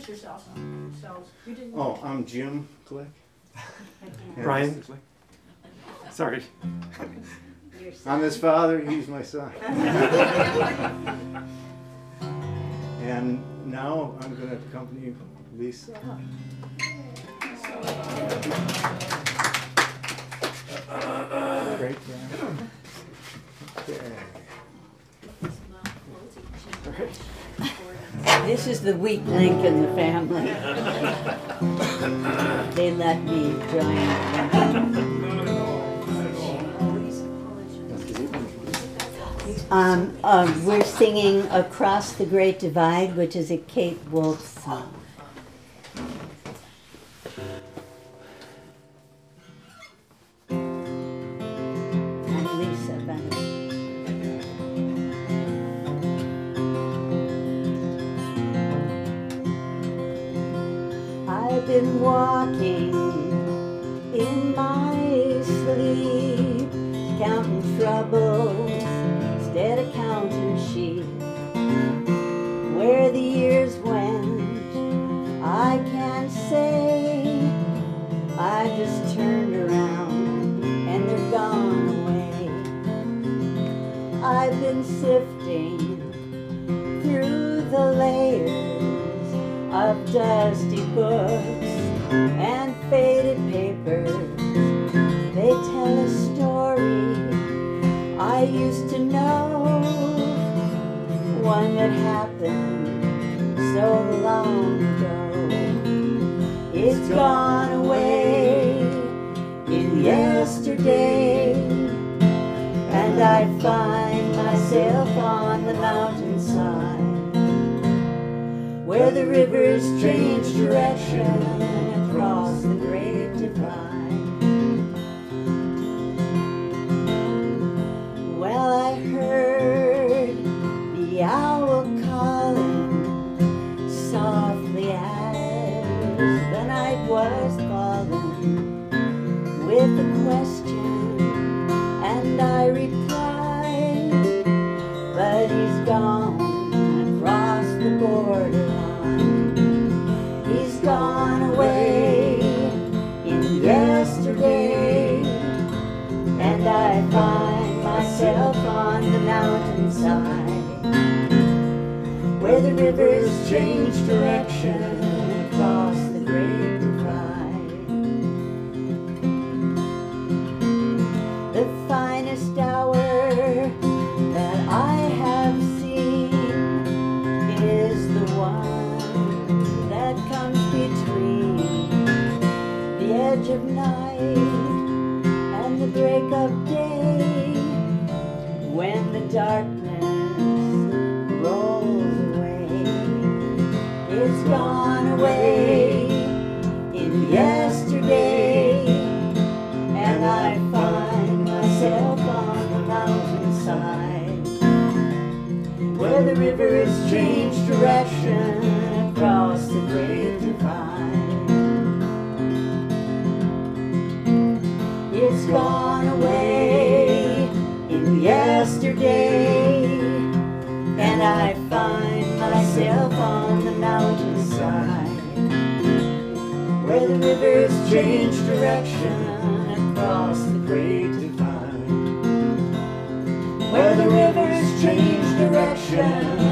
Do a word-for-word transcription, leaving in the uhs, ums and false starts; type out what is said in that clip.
introduce yourself. So, you didn't. Oh, I'm Jim Glick. Brian? Sorry. I'm his father, he's my son. And now I'm going to accompany Lisa. Great. Okay. This is the weak link in the family. They let me join. Um, uh, we're singing Across the Great Divide, which is a Kate Wolf song. I'm Lisa Bennett. I've been walking in my sleep, counting troubles instead of counting sheep. Where the years went, I can't say. I just turned around and they're gone away. I've been sifting through the layers of dusty books and faded papers. They tell a story I used to know, one that happened so long ago. It's gone away in yesterday, and I find myself on the mountainside where the rivers change direction across the great divide. Well, I heard the owl calling softly as the night was falling with a question, and I replied, but he's gone across the borderline. He's gone away in yesterday, and I find myself on the mountainside where the rivers change direction across the great divide. The finest hour that I have seen is the one that comes between the edge of night and the break of day, when the darkness rolls away. It's gone away in yesterday, and I find myself on the mountainside where the rivers change direction across the great divide. It's gone away in yesterday, and I find myself on the mountainside where the rivers change direction across the great divide. Where the rivers change direction